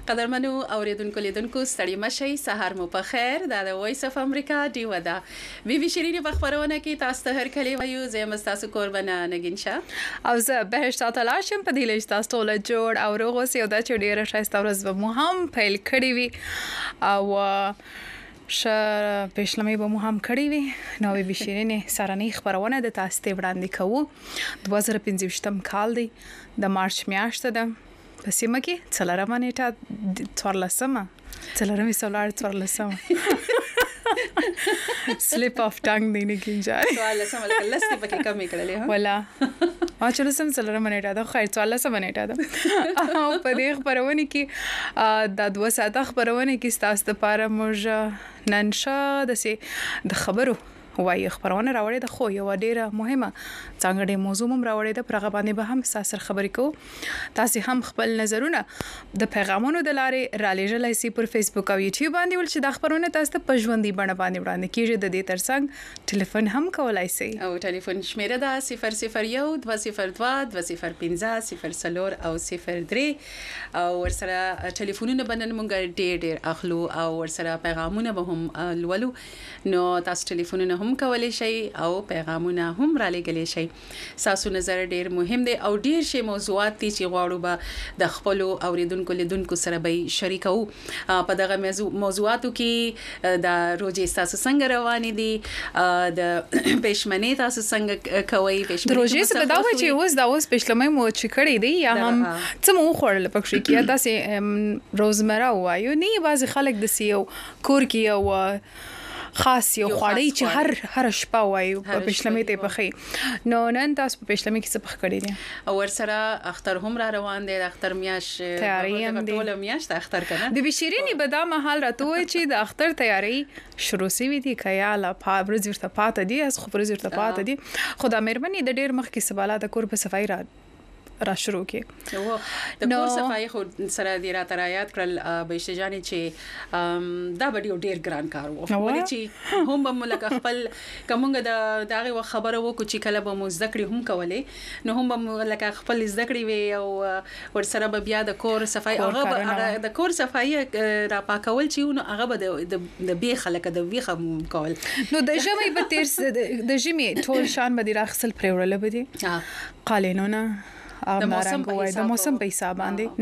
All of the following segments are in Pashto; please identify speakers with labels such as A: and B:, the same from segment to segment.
A: قدرمنو اوریدونکو لیدونکو ستړي مشي سهار مو په خیر دا د وایس اف امریکا دی ودا بي شيرين په خبرونه کې تاسو ته هر کلی وایو زه مستاسو قربانه نگینشا
B: او زه بهشت تلاشم په دې لښت تاسو له جوړ او روغ اوسې او دا چې ډیره شایسته ورځ به مو هم پیل کړی وي او پېشلمې به مو هم کړی وي نو بي شيرين سارني خبرونه د تاسو ته وړاندې کوو 2025 کال دی د مارچ میاشت ده په سیمه کې څلورمه نیټه 14مه سولار 14 سلیپ اف ټنګ دی نه کینځه
A: 14 لکه لسته پکې کمې کړلې
B: ولا ما چې لسم څلورمه نیټه ده خیر 14مه نیټه ده او په دې خبرونه کې د 2 ساعته خبرونه کې تاسو لپاره موږ نن د خبرو وایي خبرونه راوړې ده خو یو ډیره مهمه څنګه موضوع هم راوړې ده پرغه باندې به هم ساسر خبرې کو تاسو هم خپل نظرونه د پیغامونو د لارې را لېږلای شئ پر فیسبوک او یوټیوب باندې ول چې د خبرونه تاسو ته په ژوندۍ بڼه باندې وړاندې کیږي د دې ترڅنګ ټلیفون هم کولای شئ
A: او ټلیفون شمیره ده 001 202 205 0 او 03 او ورسره ټلیفونونه بنن مونږ ډېر اخلو او ورسره پیغامونه به هم لولو نو تاسو ټلیفونونه هم کولای شئ او پیغامونه هم را لګلې شئ تاسو نظر ډیر مهم دی او ډیر شی موضوعات دي چې غواړو به د خپل اوریدونکو لیدونکو سره به شریکو په دغه موضوعاتو کې د روزي تاسو څنګه روانې دي د پېشمنې تاسو څنګه کوي
B: پېشمنې د روزي څه دا و چې اوس پېشلمې مو چې کړې دي یا هم څه مو خورل پکې کې دا سه روزمره وایو نه بعض خلک د سیو کور کې او خاص یو خواړی چې هر شپه وایو په پښلمې ته پخې نو نن تاسو په پښلمې کې څه پخ کړی دي
A: او ورسره اختر هم را روان دي د اختر میاش
B: تیاری هم دي
A: ټول میاش د اختر کنه
B: د بشیرینی به دا محل راته چې د اختر تیاری شروع سوي دي کياله پابرز ورته پات دي از خبرز ورته پات دي خدا مهرباني د ډیر مخ کې سواله د کور په صفای را شروع کې
A: او د کور صفای خو سره دی را ترایات کړل بهشته جانې چې دا به ډیر ګران کار وو ولې چې هم به ملک خپل کومګه د داغه خبره وکړو چې کله به مو ذکر هم کولې نو هم به لکه خپل ذکر وي او ورسره به بیا د کور صفای هغه د کور صفای را پاکول چې نو هغه به د بي خلک د وی خم کول
B: نو د جمعې په تیر د جمعې ټول شان به راخصل پرورل به دي قالینونه د موسم په حساب باندې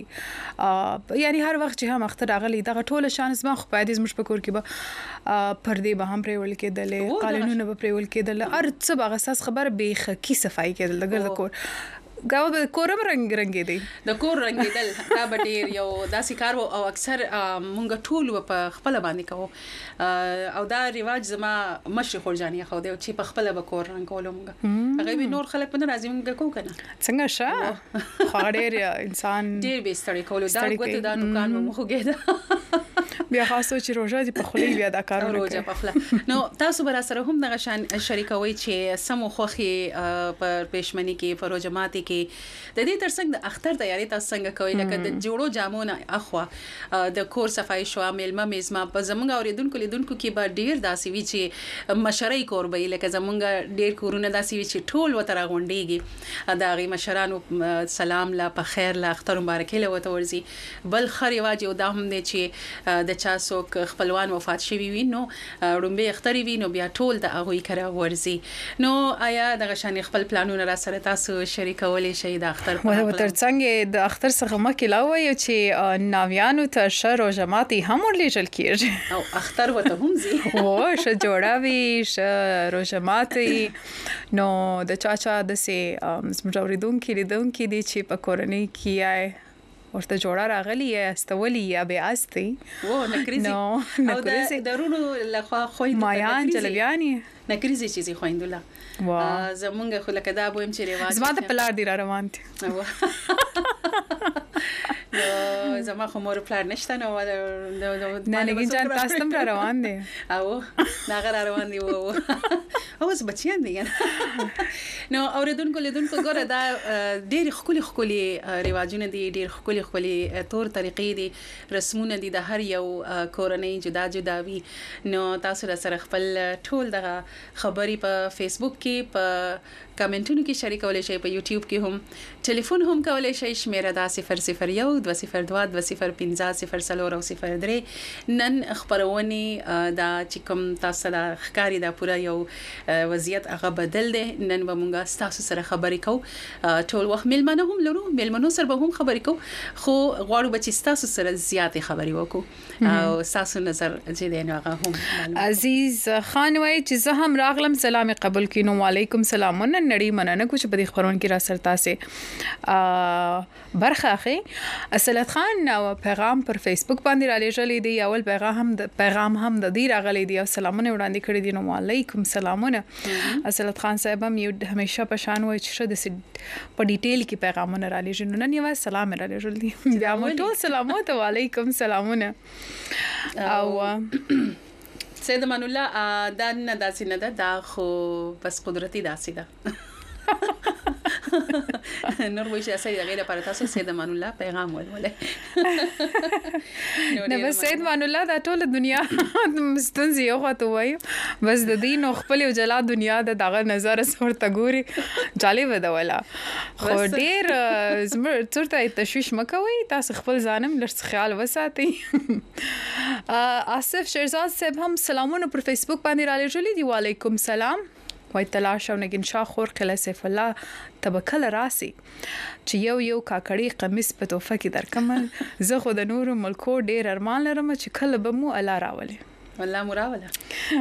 B: نوې یعنی هر وخت چې هم اختر راغلی دغه ټول شان زما خو په دې زموږ په کور کې به پردې به هم پرول کېدل قالینونه به پرول کېدل ارڅ به اساس خبر به خکی صفای کېدل دغه کور گاو به کورم رنگ دی
A: د کور رنگیدل دا به ډیر یو داسې کار او اکثر مونږ ټول په خپل باندې کوو او دا ریواج زما مشر خورجانی خو دی چې په خپل به کور رنگ کولو مونږ هغه به نور خلک په راځي مونږ کو کنه
B: څنګه شه خاړې انسان
A: ډیر به ستړي کولو دا غوته دا نوکان مو خوګیدا
B: بیا خاصو چې روزه دي په خولي بیا دا کارونه
A: روزه په خله نو تاسو به سره هم دغه شان شریکوي چې سمو خوخي پر پېشمنی کې فروجمات کې د دې ترڅنګ د اختر تیاری تاسو څنګه کوي لکه د جوړو جامونه اخوا د کور صفای شامل میزما په زمونږ اوریدونکو لیدونکو کې به ډیر داسې وی چې مشرۍ کور به لکه زمونږ ډیر کورونه داسې وی چې ټول وتر غونډيږي دا غي مشرانو سلام لا په خیر لا اختر مبارک له وته ورزي بل خري واجب دا هم دي چې د چا څوک خپلوان وفات شوی وي نو رومبه اختری وي نو بیا ټول د هغه کرا ورزي نو آیا د غشان خپل پلانونه را سره تاسو شریکولې شي د اختر
B: په ترڅنګ د اختر څخه مکه لا وایي چې ناویانو ته شر او جماعتي هم ورلېږل کیږي
A: او اختر وته هم زی
B: او ش جوړاوي ش روجماتي نو د چاچا د سي زموږ لیدونکو دي چې په کورنۍ کې ورته جوړه راغلی یا استولي یا به استي
A: و نکریزي او د درونو لخوا خويند
B: مایان جلبياني
A: نکریزي چیزي خويندله زمونږ خو لکه دا بویم چې رواج
B: زما د پلار دی را روان دي
A: زما خو مور پلان نشته نو
B: نه نگین جان تاسو هم را روان دي
A: او ناغه را روان دي او اوس بچیان دي نو اوریدونکو لیدونکو ګوره دا ډېر خولي رواجونه دي ډېر خولي تور طریقې دي رسمونه دي د هر یو کورنۍ جدا وي نو تاسو سره خپل ټول دغه خبري په فیسبوک کې په کمنټونو کې شریکولای شئ په یوټیوب کې هم ټلیفون هم کولای شئ شمیره دا 001 202-205-003 نن خبرونی دا چې کوم تاسو دا ښکاری دا پورا یو وضعیت هغه بدل دی. نن به موږ تاسو سره خبرې کوو ټول وخت ملمنه هم لرو ملمنو سره به هم خبرې کوو خو غواړو به چې تاسو سره زیاتې خبرې وکړو او تاسو نظر چې دی نو هغه هم.
B: عزیز خان وای چې زه هم راغلم سلام قبول کینو وعلیکم السلام نن نړۍ مننه کوم چې په دې خبرون کې را سره تاسو برخه اخی. اصلت خان نو پیغام پر فیسبوک باندې را لېږلی دی اول پیغام هم د دې راغلی دی او سلامونه وړاندې کړی دي نو وعلیکم سلامونه. اصلت خان صاحب هم یو همیشه په شان وای چې د په ډیټیل کې پیغامونه را لېږي نو نن یو سلام را لېږل دي بیا مو ټول سلامات وعلیکم سلامونه. او
A: سید امان الله دا نه داسې نه ده دا خو بس قدرتي داسې ده نور وایي چې اسې غیر پر تاسو سید امان الله پیغام ولولې
B: نه بس سید امان الله دا ټول دنیا مستنزي یو خاطر وایي بس د دې نو خپل یو جلا دنیا د دغه نظر ورته ګوري جالب ده ولا خو ډیر زمر ترته تشویش مکوي تاسو خپل ځانم لږ خیال وساتئ. آصف شیرزاد صاحب هم سلامونه پر فیسبوک باندې را لېږلي دي وعلیکم سلام. وای تلاش او نگین شاه خور قلعه سیف الله تبکل راسي چې یو کاکړی قمیص په توفه کې درکم زه خو د نور ملکو ډیر ارمان لرم چې کله به مو الله راولي
A: والله مراوله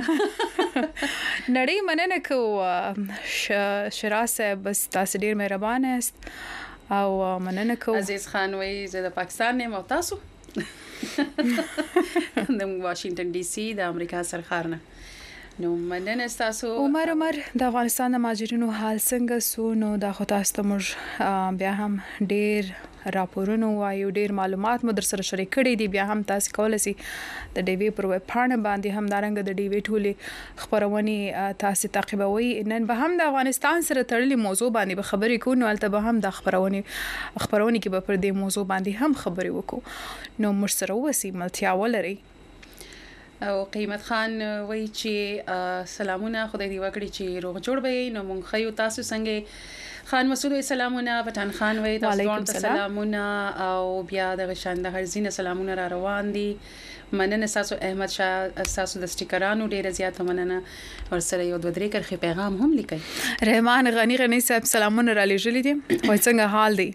B: نړۍ مننه کو شراسه بس تاسو ډیر مهربان است او مننه کو.
A: عزیز خان وای زه د پاکستان نه مو تاسو د واشنگټن ډي سي د امریکا سرخار نه نو مننه تاسو.
B: عمر د افغانستان د ماجرینو حال څنګه سو نو دا خو تاسو ته موږ بیا هم ډیر راپورونه وایو ډیر معلومات مو در سره شریک کړي دي بیا هم تاسو کولای شئ د ډیوی پر ویب پاڼه باندې هم دارنګ د ډیوی ټولې خبرونه تاسو تعقیبوي. نن به هم د افغانستان سره تړلې موضوع باندې به خبرې کوو نو البته به هم د خبرونه کې به پر دې موضوع باندې هم خبرې وکړو نو موږ سره وسی ملتیا ولري.
A: او قیمت خان وای چې سلامونه خدای دې وکړي چې روغ جوړ وي نو مونږ خیو تاسو څنګه خان مسعود سلامونه پټان خان وای تاسو ته سلامونه او بیا د شاند هرزینه سلامونه را روان دي. مننه تاسو احمد شاه تاسو د سټیکرانو ډیر زیات مننه ورسره یو دوه درې کرخي پیغام هم لیکي.
B: رحمان غنی صاحب سلامونه را لېږلي دي وای څنګه حال دی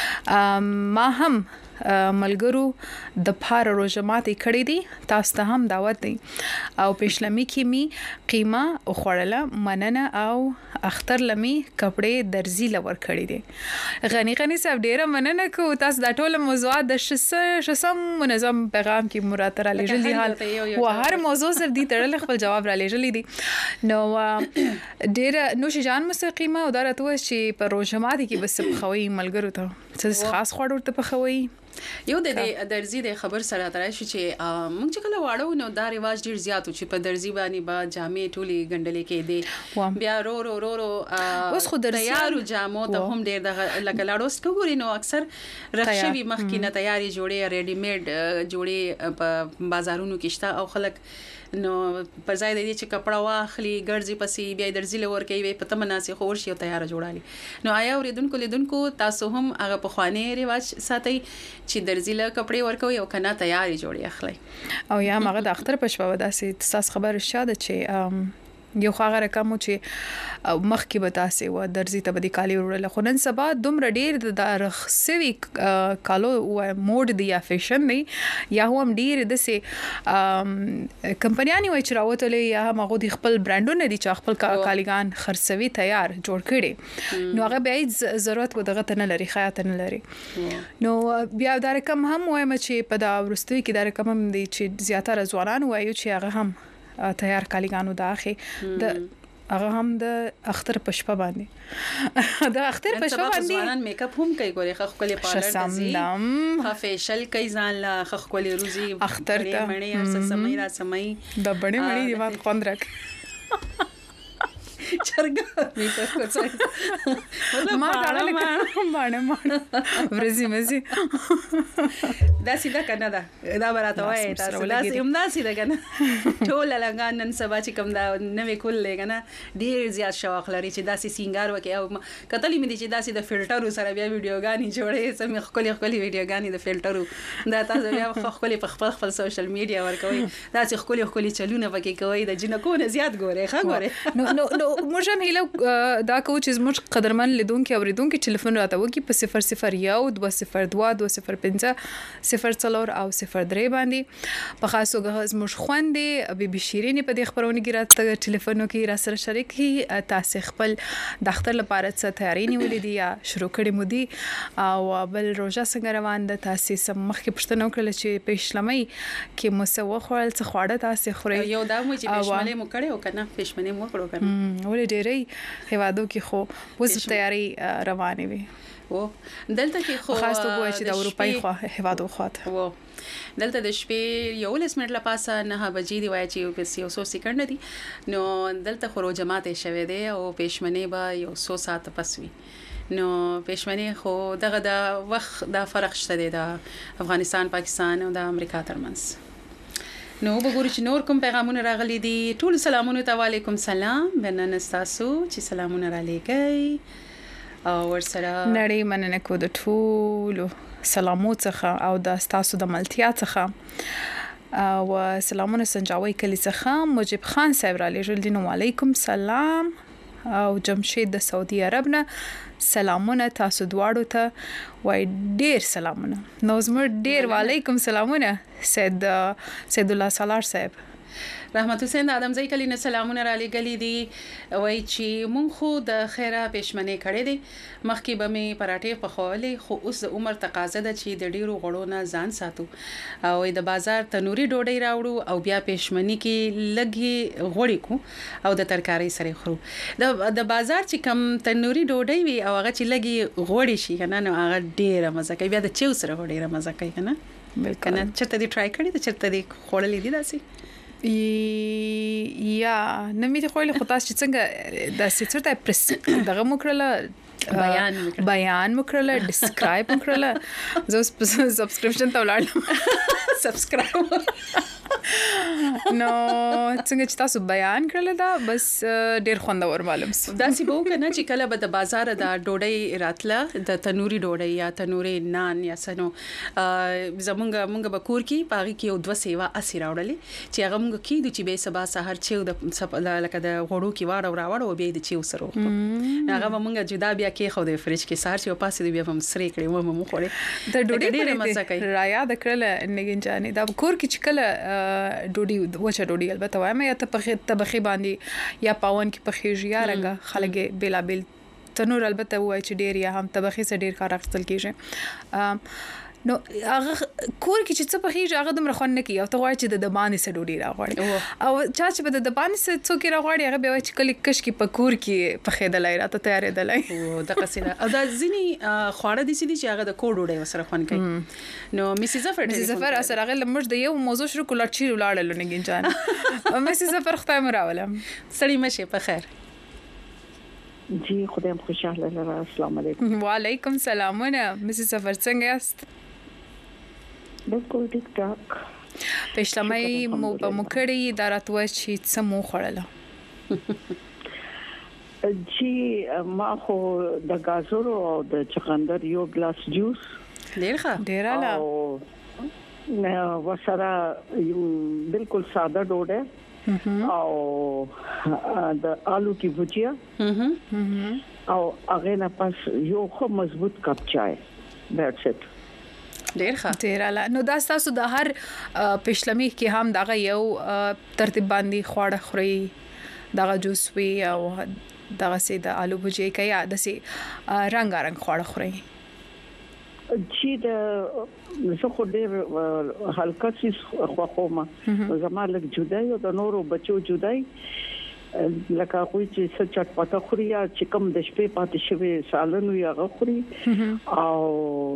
B: ما هم ملګرو د پاره روزماتي کړې دي تاسو ته هم دعوت دی او پښلمی کې می قیمه او خړله مننه او اختر لمی کپڑے درزي لور کړې دي. غنی صاحب ډیره مننه کو تاسو د ټولو موضوعات د شسم منظم پیغام کې مراد را لېږلي حال او هر موضوع سره دي تړل خپل جواب را لېږلي دي نو ډیره نوش جان مستقیمه او درته چې په روزماتي کې بس خوي ملګرو ته څه خاص خوړ ورته پخوي
A: یو د درزي د خبر سره ترای شو چې موږ چې کله واړو نو دا رواج ډیر زیات چې په درزي باندې با جامې ټولي ګندلې کې دي بیا رو
B: اوس خو
A: تیارو جامو ته هم ډیر د لکه لاړوس کووري نو اکثر رخصوي مخکې نه تیاری جوړي ریډي میډ جوړي په بازارونو کې شته او خلک نو په ځای د دې چې کپڑا واخلي ګرځي پسې بیا درځي لور کوي په تمناسي خور شي او تیار جوړالي نو آیا اوریدونکو تاسو هم هغه په خواني رواج ساتي چې درځي له کپڑے ورکوي او کنه تیاری جوړي اخلي
B: او یا هغه د اختر په شپه وداسي تاسو خبر شاده چې یو خاغه رقم چې مخ کې بتاسي و درځي ته بدی کالی ورل خو نن سبا دومره ډیر د رخصوي کالو موډ دی یا فیشن دی یا هم ډیر د سي کمپنیانی وای چې راوتلې یا هغه د خپل برانډونه دي چې خپل کالیګان خرڅوي تیار جوړ کړي نو هغه بیا ضرورت و دغه نه لري خیاط نه لري نو بیا دا رقم هم وایم چې په دا ورستوي کې دا رقم هم دي چې زیاتره ځوانان وایي چې هغه هم تیار کالیګانو داخه د هغه هم د اختر پښپا باندې د اختر پښپا باندې
A: ځوانان میک اپ هم کوي ګوري خخ کولې پارلر دزي فیشل کوي ځان لا خخ کولې روزي
B: اختر ته
A: مړی ارس سمای را سمای
B: د بڼې مړی دی باندې خوند راک
A: چرګه می په کوڅه
B: ما غاړه مانه ورزي مزي
A: دا سیده کنه دا براته وای تاسو دا سیم دا سیده کنه ټول لنګان نن سبا چې کوم دا نوې کول لګنه ډیر زیات شوق لري چې دا سي سینګار وکي او کتلې مې چې دا سي د فلټر سره بیا ویډیوګانی جوړې سم خپل ویډیوګانی د فلټر دا تاسو بیا خپل په خپل سوشل میډیا ورکوي دا سي خپل چلونه وکي کوي د جنکو نه زیات ګوره ښه ګوره
B: نو موږ هم هیله دا کوو چې موږ قدرمن لیدونکو اوریدونکو ټلیفون راته وکي په 001 202 205 04 او 03 باندې په خاصو غوښ موږ خوندې بي بي شيرين په دې خبرونه کې راته ټلیفون کې را سره شریک کی تاسو خپل د اختر لپاره څه تیاری نیولې دي یا شروع کړې مو دي او بل روزه څنګه روان ده تاسو سم مخکې پښتنو کړل چې پېښلمۍ کې مو څه وخوړل څه خواړه تاسو خوري
A: یو دا مو چې پېښمنې مو کړې او کنه پېښمنې مو کړو کنه
B: ولې ډېرې هوادو کې خو وس تیاری روانې وي
A: و دلته کې خو
B: خاص تو وای چې د اروپای خو هوادو خواته
A: و دلته د شپې یو لس منټ لپاسه 9 بجې دی وای چې په 100 سکند دي نو دلته خو جماعت شوه دی او پېښمنې به یو 100 ساعت پسوي نو پېښمنې خو دغه د وخت د فرق شته دی د افغانستان پاکستان او د امریکا ترمنځ نو وګورئ چې نور کوم پیغامونه راغلي دي ټول سلامونه ته وعلیکم سلام بنن تاسو چې سلامونه را لګي او ورسره
B: نړۍ مننه کو د ټول سلامو څخه او د تاسو د ملتیا څخه او سلامونه سنجاوي کلی څخه مجيب خان صاحب را لېږل دي نو وعلیکم سلام او جمشید د سعودي عرب نه سلامونه تاسو دواړو ته وای ډیر سلامونه نو زموږ ډیر وعلیکم سلامونه سید الله سالار صاحب
A: رحمت حسین ادمزی کلی نه سلامونه را لګلی دي وای چې مونږ خو د خیره پېښمنې کړې دي مخکې به مې پراټې پخولې خو اوس د عمر تقاضا ده چې د ډیرو غړو نه ځان ساتو او د بازار تنوري ډوډۍ راوړو او بیا پېښمنې کې لګي غوړي کو او د ترکاری سره خورو د بازار چې کم تنوري ډوډۍ وي او هغه چې لګي غوړي شي کنه نو هغه ډیره مزه کوي بیا د چیو سره ډیره مزه کوي کنه بالکل چرته دی ټرای کړی ته چرته دی خوړلې دي داسي
B: یا نمې خو له خلاص چې څنګه د سټر پرس دغه مکرله بیان مکرله ډیسکرایب مکرله زه سبسکرپشن ته ولاړم سبسکرایب نو څنګه چې تاسو بیان کړل دا بس ډیر خوندور معلوم سو
A: دا سی بو کنه چې کله به د بازار د ډوډۍ راتله د تنوري ډوډۍ یا تنوري نان یا سنو زمونږ به کور کې پاغي کې یو دوه سیوا اسی راوړلې چې هغه مونږ کې د چې به سبا سحر چې د لکه د غوړو کې راوړو به د چې سره هغه مونږ جدا بیا کې خو د فریج کې سحر چې پاسې بیا هم سره کړې مو خوړې
B: د ډوډۍ ډیره مزه کوي را یاد کړل نګین جانې دا کور کې چې کله ډوډۍ وچه ډوډۍ البته وایم یا ته بخي باندې یا پاون کې پخېږي یا رنګ خلګ بلابل تنور البته وای چې ډیر یا هم تبخي سره ډیر کار اخستل کیږي نو هغه کور کې چې څه پخېږي هغه دمر خون نه کی او ته وای چې د دبانې سره ډوډۍ راغړي او چا چې د دبانې سره څوک راغړي هغه به وای چې کلی کش کې پکور کې پخېدلای راته تیارېدلای
A: او د قصیده او د ځینی خواړه دي چې هغه د کور ډوډۍ وسره خون کوي نو میسي زفر
B: سره هغه لمر د یو موضوع شروع کول چې ولاړل نګین جان میسي زفر ختم راولم
A: سړی مشه په خیر
C: جی خدایم خوشاله لره السلام علیکم
B: وعلیکم سلامونه میسي زفر څنګه یاست
C: بالکل ټیک ټاک
B: پښلمې مو په مکړی داراتو چې څه مو خړله
C: جی ما خو د گازورو او د چغندر یو ګلاس جوس
B: ډیر اعلی
C: نه وسره بالکل ساده ډوډۍ او د آلو کی بھجیا او هغه نه پس یو خو مضبوط کپ چای دیټس اٹ
B: ډیر اعلی نو دا تاسو د هر پښلمې کې هم دغه یو ترتیب باندې خواړه خوري دغه جوس وی او دغه سي د آلو بھجي کیا د سي رنگارنګ خواړه خوري
C: چې د زه خو ډیر هلکا سیس خوخومه زما لږ جدای او د نورو بچو جدای لکه کوئی چې څه چټ پټه خوري یا چې کوم د شپې پاتې شوی سالن وي هغه خوري او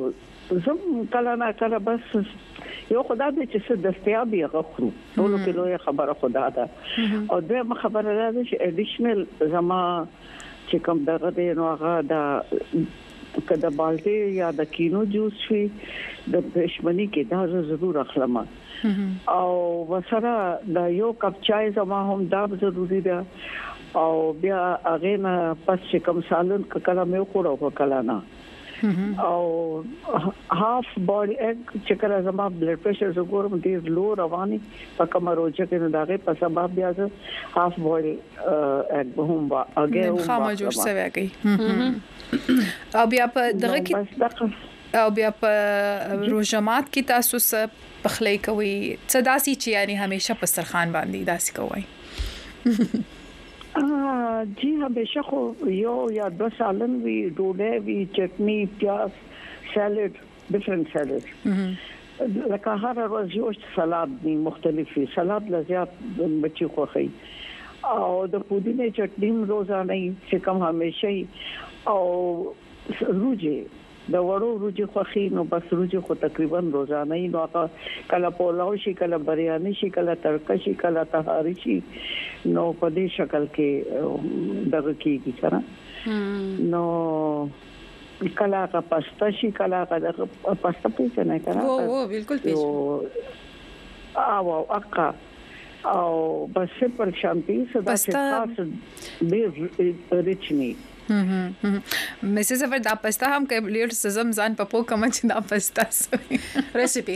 C: زم کله نه کله بس یو خدای دې چې څه دستیاب یې غوښتو ټول کې لوی خبره خدا ده او دغه خبره ده چې اډیشنل زما چې کوم دغه دی نو هغه دا کله بالټي یا د کینو جوس شي د پښمنی کې دا ضرور اخلم او وسره دا یو کپ چای زما هم دا ضروری ده او بیا هغه نه پس چې کوم سالن کله مې خوړو کله نه او هاف بوائل ایگ چې کله زما بلډ پریشر زګورم ډیر لو رواني په کوم روزه کې نه داغه په سبب بیا زه هاف بوائل ایگ هم هغه
B: خامہ جوړ سوي گئی او بیا په دغه کې او بیا په روزمات کې تاسو څه پخلی کوي څه داسي چې یعنی همیشه په سرخان باندې داسي کوي
C: جی همیشه خو یو یا دو سالن وی ډوډۍ وی چټنی پیاز سالاد ډیفرنٹ سالاد لکه هر ورځ یو سلاد دی مختلفي سلاد لزیات بچي خوخي او د پودینه چټنی روزانه چې کوم همیشه او روجه د وړو روجي خوخي نو بس روجي خو تقریبا روزانه نو کله پولاو شي کله بریاني شي کله ترکه شي کله تهاری شي نو په دې شکل کې دغه کیږي کنه نو کله کا پاستا شي کله کا پاستا پیسه نه کنه
A: او بالکل پیسه
C: او اقا او بس پر شانتي صدا چې خاص به ریچنی
B: مسز افر دا پستا هم کبلیټ سزم ځان په پو کوم چې دا پستا سوی
A: ریسیپي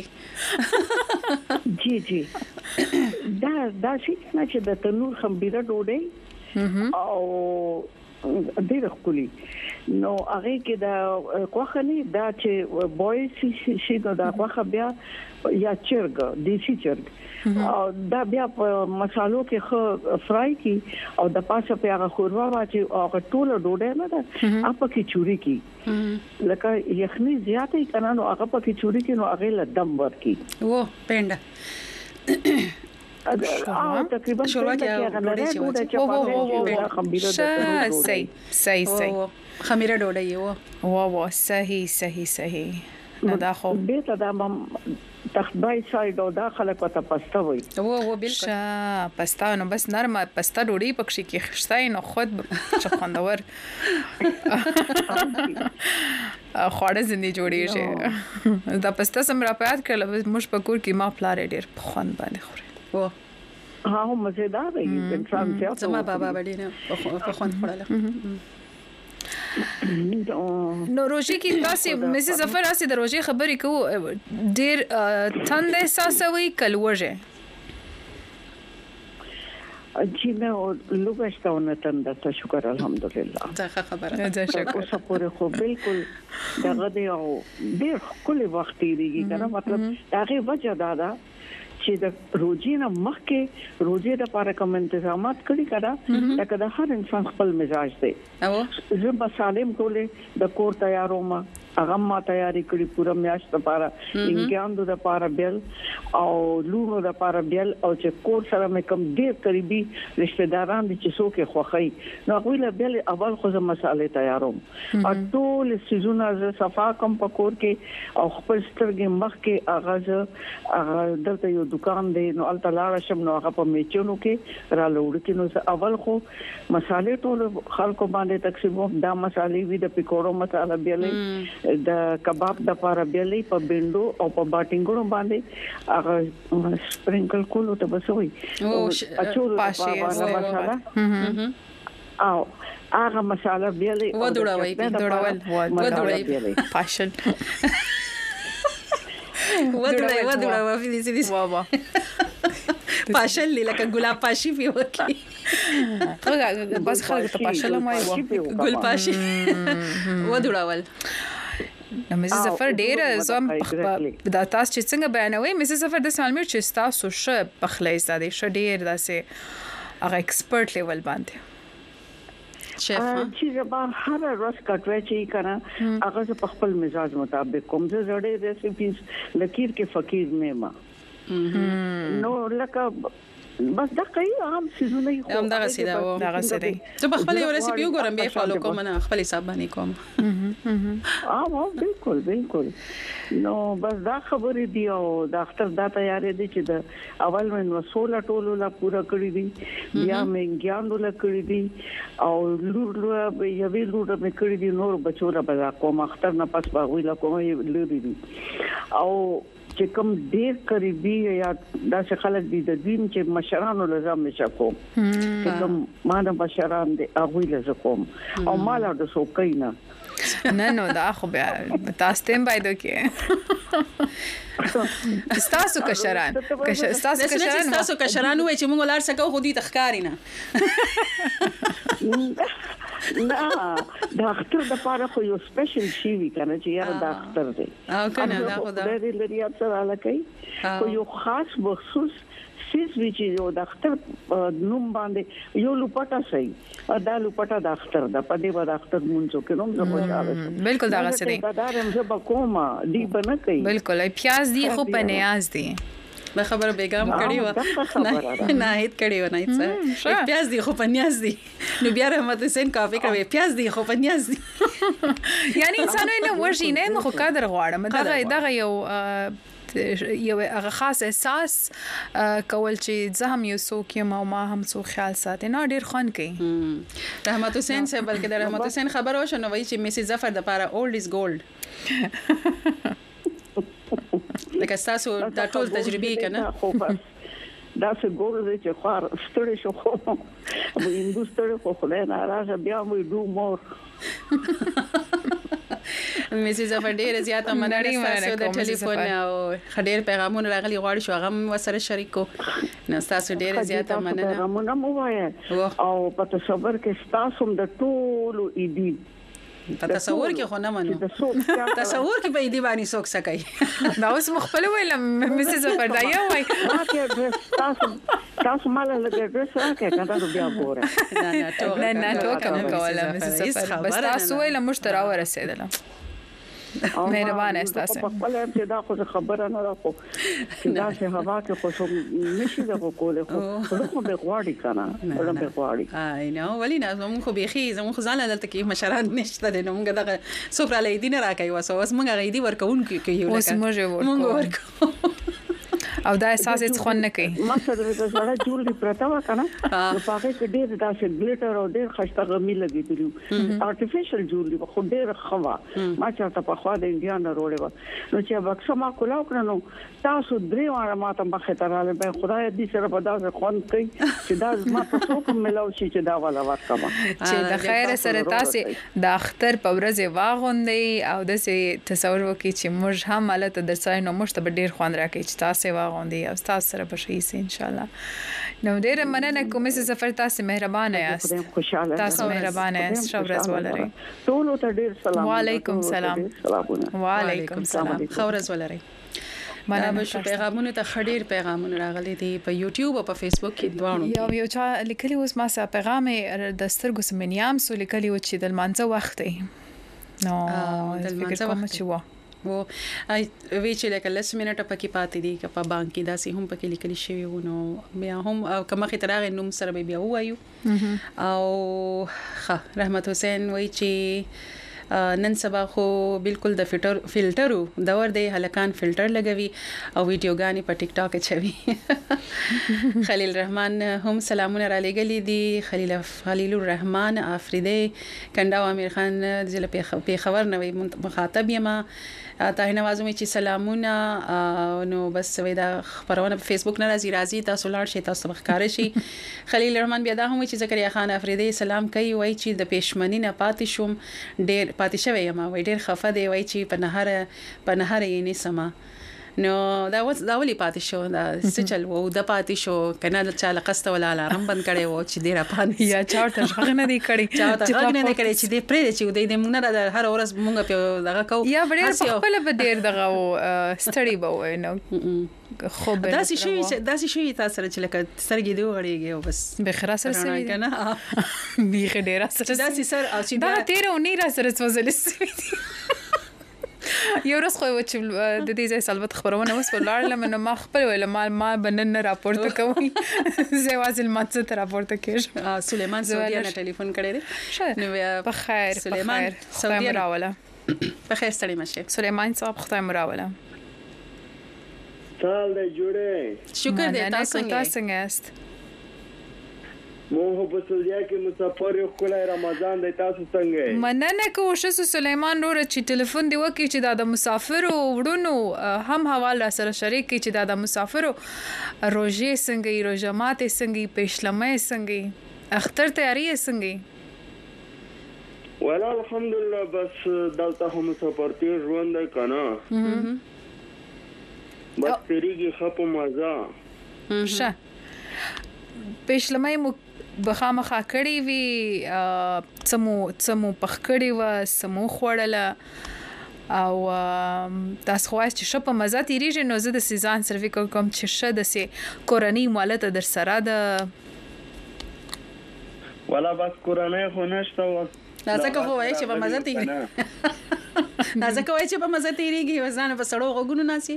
C: جی دا شي نه چې د تنور خمبيره ډوډۍ او ډیر خولي نو هغه کې دا کوخني دا چې بوي شي دا کوخه بیا یا چرګ دیسی چرګ او دا بیا په مصالو کې خو فرای کی او د پاسه په هغه خوروا واچي او ټول ډوډۍ نه ده اپ کې چوري کی لکه یخني زیاتې کنه نو هغه په کې چوري کی نو هغه لدم ورکی
A: و پینډا
C: تقریبا
A: شوروا کې ډوډۍ
B: چې صحیح
A: خمیره ډوډۍ
B: و صحیح نو دا خو
C: به ته دا تخبای سایډ او داخله کوته پستا وای
A: او بالکل
B: پستا نو بس نرمه پستا ډوډۍ پکې کې خشتای نو خود چې خوندور خوړه زندي جوړیږي دا پستا سم را پات کړل مش پکور کې ما پلار ډیر خوند باندې خوري
C: ها مزیدار دی انسان ته
A: زما بابا باندې په خوند خورل
B: نو روزي کې تاسو مسز ظفر اسې د روزي خبرې کوو ډیر تند احساسوي کلوځه
C: چې نو لوګشتونه تند ته شکر الحمدلله
A: ځکه خبره
B: ده شکر
C: اوس پورې خو بالکل دغه دی او ډیر کله وخت دیږي کنه مطلب هغه وجه دا چې د روزینه مخکې روزي د لپاره کوم تنظیمات کړی کړه لکه د هر انسان خپل مزاج دی
A: او
C: زه به سالم ټوله د کور تیاروم هغه ما تیاری کړی پوره میاشت لپاره انګاندو د لپاره بیل او لونو د لپاره بیل او چې کور سره مې کوم ډیر قریبي رشتہ داران دي چې څوک خوخی نو غوښله بیل اول خو زه مصالې تیاروم او ټول سيزونه ز صفا کوم پکور کې او خپل سترګې مخ کې اغاز دلته یو دکان دی نو الته لاړ شم نو هغه په میچونو کې را لوړ کې نو اول خو مصالې ټول خلکو باندې تقسیم دا مصالې وی د پکوړو مصالحه بیلې د کباب د لپاره بیلې په بندو او په باټینګونو باندې هغه سپرینکل کولو ته بسوي
A: او
C: اچول مصالحه او هغه مصالحه بیلې
B: ودوړوي پاشل
A: ودوړوي فلیسیس
B: بابا
A: پاشل لکه ګلاب پاشي پیوکی
B: بس خلک ته پاشل مای و
A: ګل پاشي ودوړول
B: نو مسز ظفر ډیر زم دا تاسو چې څنګه بیانوي مسز ظفر د سالمیر چې تاسو ش پخلې زده ش ډیر داسې هغه ایکسپرت لیول باندې
A: شیف
C: چې زبر هر ورځ کټوي چې کنه هغه په خپل مزاج مطابق کوم زه زړې ریسیپیز لکیر کې فقیر نه ما نو لکه بس دا کوي عام سيزونه خو
A: هم دغه سیده و
B: دغه سیده
A: زه په خپل ریسیپي وګورم بیا فالو کوم نه خپل حساب باندې کوم
C: بالکل نو بس دا خبرې دی او د اختر دا تیارې دي چې د اول من وسوله ټولو لا پورا کړی دي بیا مې ګیانو لا کړی دي او لور یوې لور مې کړی دي نور بچوره بلا کوم اختر نه پس باغوي لا کوم لوري دي او چې کوم ډیر قریبي یا داسې خلک دي د دین چې مشرانو لزم نشه کوم چې کوم ما د مشران دي هغه لزم کوم او مال د سو کینا
B: نه دا خو بیا تاسو ته باید کې تاسو کشران
A: تاسو کشران وای چې موږ لار سکو خو دې تخکاری نه
C: نه دا اختر د پاره خو یو سپیشل شی وی کنه چې یاره دا اختر دی
A: او کنه دا خو دا
C: ډېر لري سره لکه خو یو خاص مخصوص سیس وی چې یو د اختر نوم باندې یو لوپټا سي دا لوپټا د اختر د پدې بعد اختر مونږ کې نوم زه خوشاله
B: بالکل دا غسري
C: دا رم زه بکوما دی بنه کوي
B: بالکل پیاز دی خو په نیاز دی
A: دا خبره بیګام کړی و نه هیڅ کړی و نه هیڅ پیاز دی خو پنیاز دی نو بیا رحمت حسین کافي کوي پیاز دی خو پنیاز دی
B: یعنی انسان نه ورشي نه مخ قدر غواړم دا یو هغه خاص احساس کول چې زه هم یو څوک یم او ما هم څو خیال ساتي نه ډیر خوان کوي
A: رحمت حسین سے بلکې د رحمت حسین خبر او شنو وای چې میسي ظفر د پاره اولډ از ګولډ لکه تاسو دا ټول تجربه کنه
C: دا څه ګورې چې خار ستړي شو خو مو انډستری خو خلای ناراضه بیا مو ډو مور
A: میسي ظفر ډیر زیاته مننه تاسو د ټلیفون او خډیر پیغامونه راغلي غواړي شو هغه وسره شریکو نو تاسو ډیر زیاته مننه
C: پیغامونه مو وایي او په تصور کې تاسو د ټولو ایدي
A: په تصور کې خو نه منو تصور کې به دې باندې څوک سکي
B: دا اوس مخبل ویلم مسز ظفر دا یو وای
C: تاسو مال له ډریس راکې کنده بیا ګوره
B: نه ټوکم کوله مسز ظفر بس تاسو ویل مشترا ورسېدل مهربان استاسه
C: په خپل ابتدا خو خبره نه راکو دا چې هوا کې خو نشي د کوله خو به غواړي کنه ولا به غواړي
A: نو ولینه زمون خو بيخي زمون خو ځان دلته کې مشران نشته نو موږ دغه سفره لیدینه راکای وسو اوس موږ غیدی ورکون کې یو
B: لکه موږ ورکو او دا احساس هیڅ خون نه کوي
C: ما سره د زړه جوړ دی پرتا و کنه نو پاګه کې ډېر داسې ګلیټر او ډېر خشته غمی لګېدلی ارتفیشل جوړ دی خو ډېر خوا ما چاته په خوا د انډیا نه وروړې و نو چې بکسه ما کولاو کړنو تاسو درې واره ما ته مخه تراله به خدای دې سره په داسې خون کوي چې دا ما په څوک ملاو شي چې دا ولا ورکما
B: چې د خیر سره تاسو د اختر په ورځ واغوندې او د تصور وکړي چې موږ هم مالته د ساين نو مشته ډېر خوان راکړي چې تاسو غوندي او تاسو سره بشي سي ان شاء الله نو ډېر مننه کوم چې سفر تاسو مهربانه یاست تاسو مهربانه یاست شو ورځ ولري
C: ټول ته ډېر سلام
B: وعلیکم سلام وعلیکم سلام
A: خو ورځ ولري مننه شو پیغامونه ته خډیر پیغامونه راغلي دي په یوټیوب او په فیسبوک کې دوه
B: یو چا لیکلی اوس ما سره پیغام د سترګو سمنیام سو لیکلی و چې د مانځه وخت دی نو د مانځه وخت چې
A: و وی چې لکه لس منټه پکې پاتې دي که په بانک کې داسې هم پکې لیکل شوی و نو بیا هم کومه خطرغه نوم سره بیا وایو او رحمت حسین وای چې نن سبا خو بالکل د فلټرو دور دی هلکان فلټر لګوي او ویډیوګانی په ټیک ټاک چوي خلیل الرحمن هم سلامونه را لګلې دي خلیل الرحمن افریدی کنده امیر خان ضلع پیښور نوې مخاطب یم ته نوازم چې سلامونه نو بس ودا خبرونه په فیسبوک نه راځي تاسو لاړ شئ تاسو مخکاره شي خلیل الرحمن بیا دا هم چې زکریا خان افریدی سلام کوي وای چې د پېشمنی نه پاتې شوم ډېر پاتې شوی یم وای ډېر خفه دی وای چې په نهر یې نه سما نو دا ولې پاتې شو دا سچل وو د پاتې شو کنه د چاله قسته ولا الارم بند کړي وو چې ډیر پاتې
B: یا چاته څنګه نه دی کړی
A: چاته نه کړی چې دې پرې چې دې موږ نه هر ورځ موږ په دغه کو
B: یا ډېر خپل به ډېر دغه سټډي به وای نو خو به
A: داسې شي تاسو سره چې لکه سترګې دی وړيږي او بس
B: به خره سره سوي کنه بیخ ډېر سره
A: داسې سر او چې
B: دا تیر او نه را سره سوزل سوي یو ورځ خو چې د دې ځای سلبت خبرونه اوس ولاړل نو ما خپل ویل ما بنن راپورته کوي زه وازل ماته ته راپورته کېږم
A: سليمان سعودي نه ټلیفون کړی دی
B: نو په خیر
A: سليمان
B: سعودي راوله
A: په خیر ستړي مشه
B: سليمان صاحب خدای مراوله
D: سال دې جوړه
A: شکر دې تاسو
B: څنګه است
D: مو په سعودي کې مسافر یو کله رمضان د تاسو څنګه
B: مننه کوشش سليمان نور چې ټلیفون دی وکي چې د مسافر وړونو هم حواله را سره شریک کی چې د مسافر روزه څنګه روزه ماته څنګه پېشلمه څنګه اختر تیاری څنګه
D: ولا الحمدلله بس دلته هم مسافرتي ژوند کنه بس تیریږي خپو مزه
B: شه پېشلمه مو بخامخه کړی وی څمو پخکړی و سمو خوړله او تاسو خو چې شپه مزه تیریږي نو زه د سیزان سروي کوم چې شه د سي کورنۍ مالته در سره د
D: ولا بس کورنۍ خو نشته و
A: ځکه خو وایي چې په مزه تیریږي ځکه وایي چې په مزه تیریږي وزانه په سړو غوګونو ناسي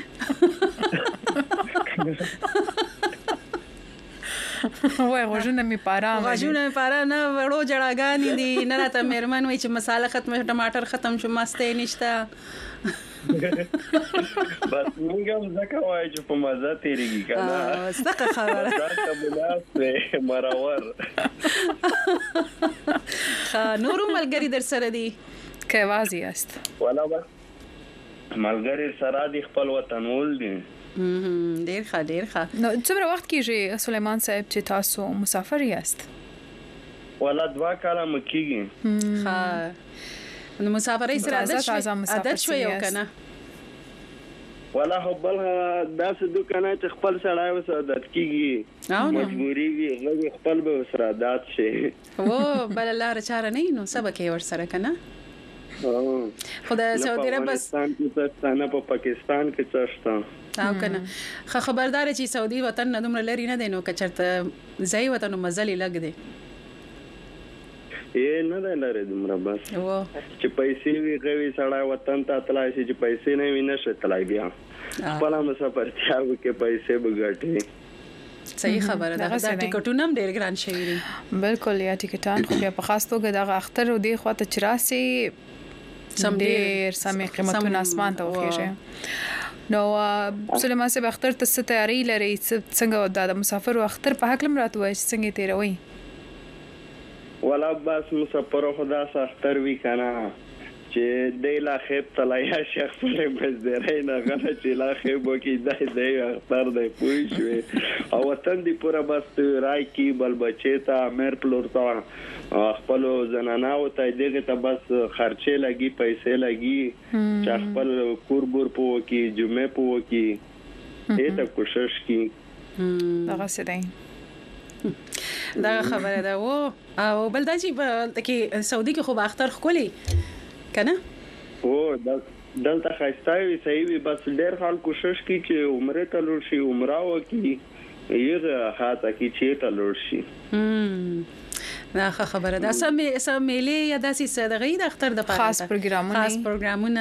B: وای غوښنه می پارا
A: نه وړو جړاګانی دي نه راته مېرمن وای چې مصالحه ختم ټماټر ختم شو ماسته نشته
D: بس موږ هم ځکه وای چې په مزه تیریږي کنه
A: ستکه خبره
D: ځکه بلاسته مرور
A: نور ملګری در سره دي
B: کې وازی است
D: ولا بس ملګری سره د خپل وطن ول دي
A: ډیر ښه
B: نو څومره وخت کېږي سليمان صاحب چې تاسو مسافر یاست
D: ولا 2 کاله مکیږي
A: ها نو مسافرې سره عادت شوی یو کنه
D: ولا حبل داس دکانه چې خپل سړی وس عادت کیږي مجبوری وي غو خپل به سره عادت شي
A: او بل لار چاره نه نو سبا کې ور سره کنه خدای سعودي عرب بس
D: په پاکستان کې چشته
A: او کنه خبردار چې سعودي وطن نه دومره لري نه دی نو کچرته ځای وطن مزل لګ دی
D: نه ده لري دومره بس چې پیسې وی غوي سړی وطن ته تلای شي چې پیسې نه وي نشه تلای بیا خپل مسافرتیا کې پیسې بغټي
A: صحیح خبره ده دا ټیکټونه هم ډېر ګران شوي دي
B: بالکل یا ټیکټان خو بیا په خاص توګه د اختر او دی خواته چراسي سم ډېر سمې قیمتونه اسمان ته وخیږي نو سليمان صاحب اختر ته تیاری لري څنګه د مسافر اختر په حق لم راتوي څنګه تیروي
D: ولا بس مسافر خدا اختر وی کنه چې د لا خیب تلای شیخ په بس درې نه غنه چې لا خیب وکي د اختر د پوي شوي او وطن دی پورا بس راي کی بل بچي ته امر پلورتا خپل زنانه او ته دغه ته بس خرچه لګي پیسې لګي چې خپل کوربور پو کی جمعه پو کی ته کوشش کی
B: دغه سدای
A: دا خبره ده او بل دا چې کې سعودي کې خو اختر خولي کنه
D: او دلته خاصای صحیح وي بس ډېر خلک کوشش کوي چې عمره ته لور شي عمره وکړي یغه خاطه کې چې ته لور شي
A: دا خبره ده سم میلې یا داسې صدقې د اختر د پاره
B: خاص
A: پروګرامونه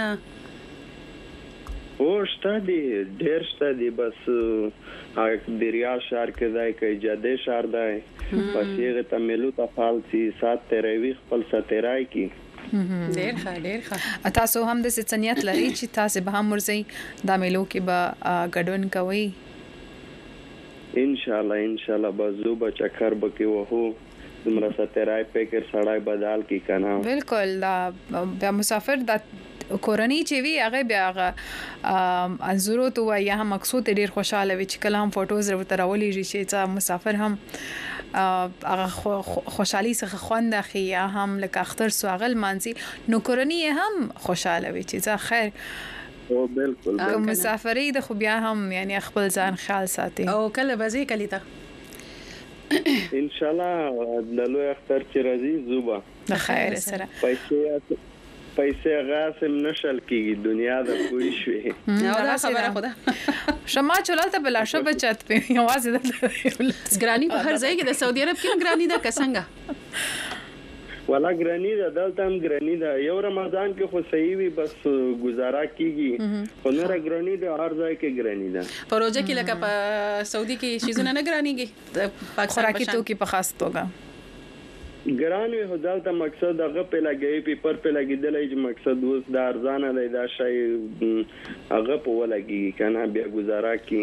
D: او شته دي ډېر شته دي بس دریا شهر کې ځای کې جاده شهر دی پس یې ته ملو ته فالسي سات تروي خپل سترای کې
A: ډېر ښه
B: تاسو هم د سنیت لري چې تاسو به هم ورځي د ملو کې به ګډون کوي
D: ان شاء الله بازو بچکر بکی وهو زمرا سترای فکر سړای بدل کی کنه
B: بالکل دا مسافر د کورنۍ چې وی هغه بیا هغه انزورو تو یا هم مقصود ډیر خوشاله وي چې کله هم فوټوز ورته راولي چې مسافر هم هغه خوشحالي څخه خوند اخی یا هم لکه اختر سواغل مانځي نو کورنۍ هم خوشاله وي چې ځا خیر
D: او بالکل
B: مسافرې د خو بیا هم یعنی خپل ځان خیال ساتي
A: او کله بځي کلی ته
D: ان شاء الله د لوی اختر چې راځي زوبا
B: د خیر سره
D: پیسې غاسم نشل کیږي دنیا د کوی شوي
A: دا خبره خدا
B: شمه چولته بلا شو بچت په یوازې د
A: ګرانی په هر ځای کې د سعودي عرب کې ګرانی دا کسنګه
D: ولا ګرانی ده دلته هم ګرانی ده یو رمضان کې خو صحیح وي بس گزاره کیږي خو نه ګرانی ده هر ځای کې ګرانی ده
A: په روزه کې لکه په سعودي کې شیزونه نه ګرانیږي پاکستان
B: خوراکي توکي په خاص توګه
D: ګران وي هدا ته مقصد هغه په لګي پیپر په لګیدلې چې مقصد اوس د ارزانه دی دا شی هغه په ولګي کنه بیا گزاره کی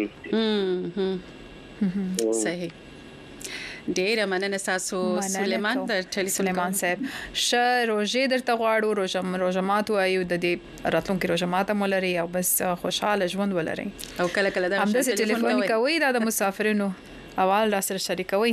A: صحیح ډیر مننه تاسو سلیمان تر ټلیفون
B: سلیمان صاحب روزه درته غواړو روزمات وایو د دې راتلونکي روزمات مولري او بس خوشاله ژوند ولري
A: او کله کله دا
B: هم د ټلیفون کوي دا د مسافرینو اول را سره شریکوي